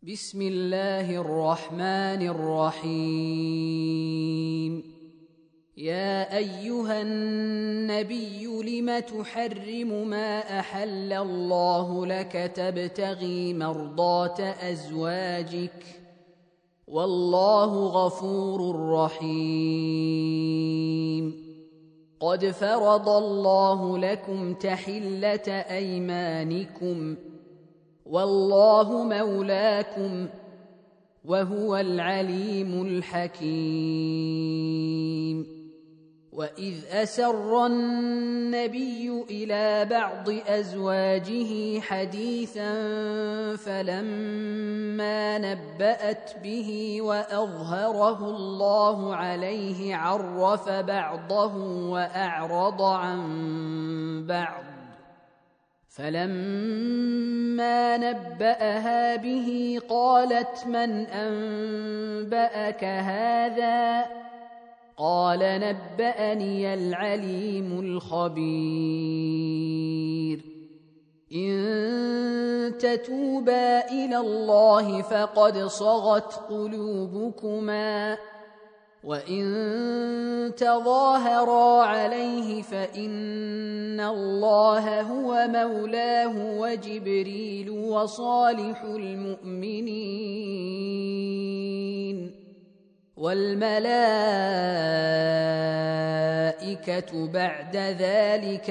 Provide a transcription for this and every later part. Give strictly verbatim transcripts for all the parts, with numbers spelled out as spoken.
بسم الله الرحمن الرحيم. يا أيها النبي لم تحرم ما أحل الله لك تبتغي مرضات أزواجك والله غفور رحيم. قد فرض الله لكم تحلة أيمانكم والله مولاكم وهو العليم الحكيم. وإذ أسر النبي إلى بعض أزواجه حديثا فلما نبأت به وأظهره الله عليه عرف بعضه وأعرض عن بعض، فلما نبأها به قالت من أنبأك هذا؟ قال نبأني العليم الخبير. إن تتوبا إلى الله فقد صغت قلوبكما وإن تظاهرا عليه فإن الله هو مولاه وجبريل وصالح المؤمنين والملائكة بعد ذلك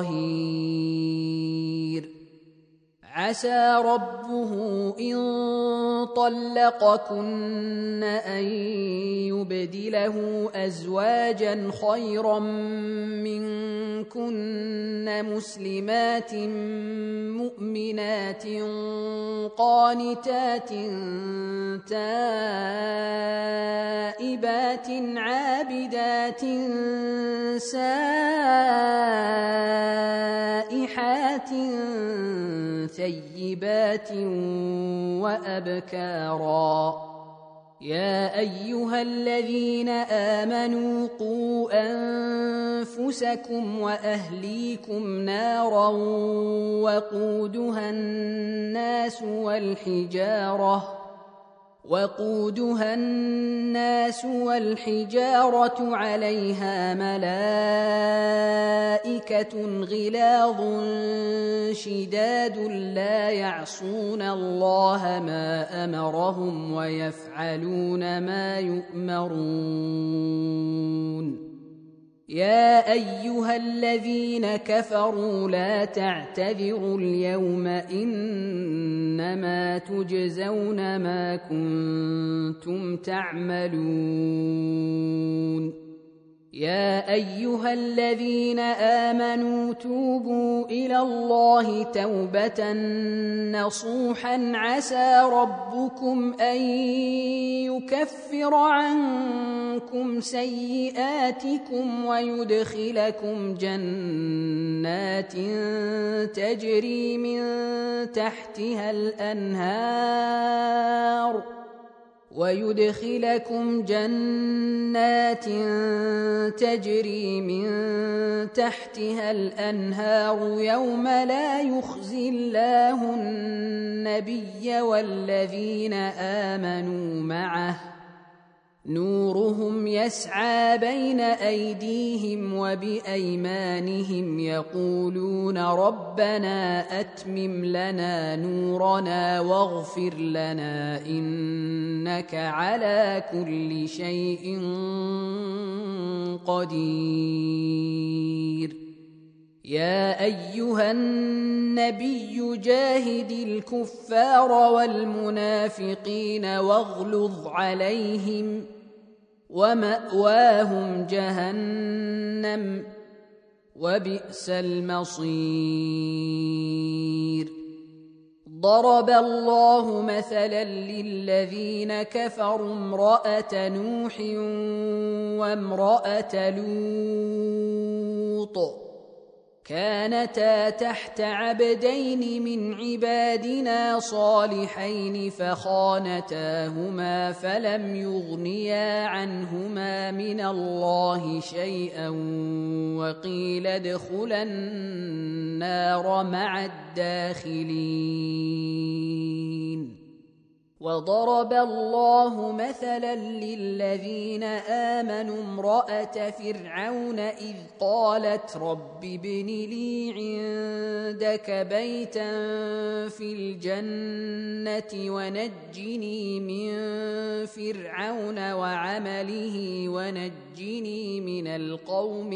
ظهير. عسى ربه إن طلقكن أن يبدله أزواجا خيرا منكن مسلمات مؤمنات قانتات تائبات عابدات سائحات ثيبات وأبكارا. يا أيها الذين آمنوا قوا أنفسكم وأهليكم نارا وقودها الناس والحجارة وقودها الناس والحجارة عليها ملائكة غلاظ شداد لا يعصون الله ما أمرهم ويفعلون ما يؤمرون. يا أيها الذين كفروا لا تعتذروا اليوم إنما تجزون ما كنتم تعملون. يا أيها الذين آمنوا توبوا إلى الله توبة نصوحا عسى ربكم أن يكفر عنكم سيئاتكم ويدخلكم جنات تجري من تحتها الأنهار ويدخلكم جنات تجري من تحتها الأنهار يوم لا يخزي الله النبي والذين آمنوا معه نورهم يسعى بين أيديهم وبأيمانهم يقولون ربنا أتمم لنا نورنا واغفر لنا إنك على كل شيء قدير. يا أيها النبي جاهد الكفار والمنافقين واغلظ عليهم ومأواهم جهنم وبئس المصير. ضرب الله مثلا للذين كفروا امرأة نوح وامرأة لوط كانتا تحت عبدين من عبادنا صالحين فخانتاهما فلم يغنيا عنهما من الله شيئا وقيل ادخلا النار مع الداخلين. وضرب الله مثلا للذين آمنوا امرأة فرعون إذ قالت رب ابن لي عندك بيتا في الجنة ونجني من فرعون وعمله ونجني من القوم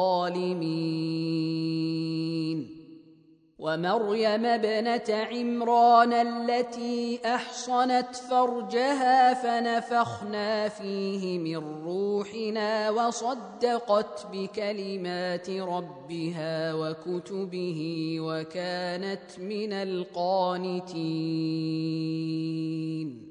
الظالمين ومريم ابنة عمران التي أحصنت فرجها فنفخنا فيه من روحنا وصدقت بكلمات ربها وكتبه وكانت من القانتين